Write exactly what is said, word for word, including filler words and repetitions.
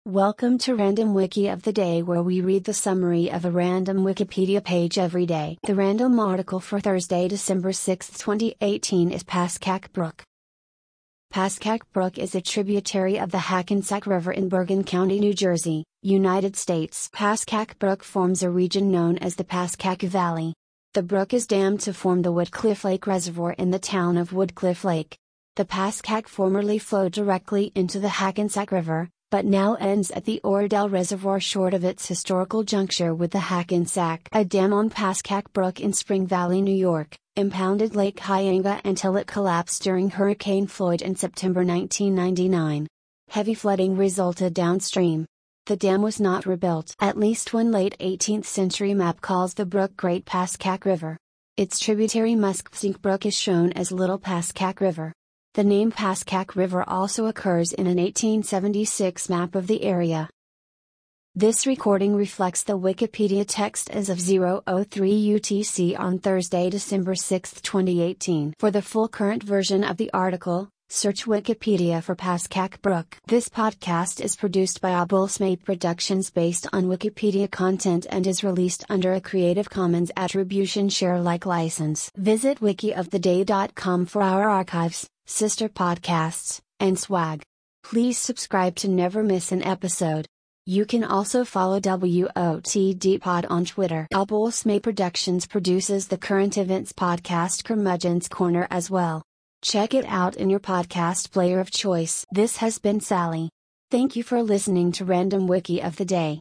Welcome to Random Wiki of the Day, where we read the summary of a random Wikipedia page every day. The random article for Thursday, December sixth, twenty eighteen is Pascack Brook. Pascack Brook is a tributary of the Hackensack River in Bergen County, New Jersey, United States. Pascack Brook forms a region known as the Pascack Valley. The brook is dammed to form the Woodcliff Lake Reservoir in the town of Woodcliff Lake. The Pascack formerly flowed directly into the Hackensack River, but now ends at the Oradell Reservoir short of its historical juncture with the Hackensack. A dam on Pascack Brook in Spring Valley, New York, impounded Lake Hyanga until it collapsed during Hurricane Floyd in September nineteen ninety-nine. Heavy flooding resulted downstream. The dam was not rebuilt. At least one late eighteenth century map calls the brook Great Pascack River. Its tributary Musqueam Brook is shown as Little Pascack River. The name Pascack River also occurs in an eighteen seventy-six map of the area. This recording reflects the Wikipedia text as of zero oh three U T C on Thursday, December sixth, twenty eighteen. For the full current version of the article, search Wikipedia for Pascack Brook. This podcast is produced by Abulsmaid Productions based on Wikipedia content and is released under a Creative Commons Attribution Share Alike license. Visit wiki of the day dot com for our archives, sister podcasts, and swag. Please subscribe to never miss an episode. You can also follow W O T D Pod on Twitter. Abulsmaid Productions produces the current events podcast Curmudgeon's Corner as well. Check it out in your podcast player of choice. This has been Sally. Thank you for listening to Random Wiki of the Day.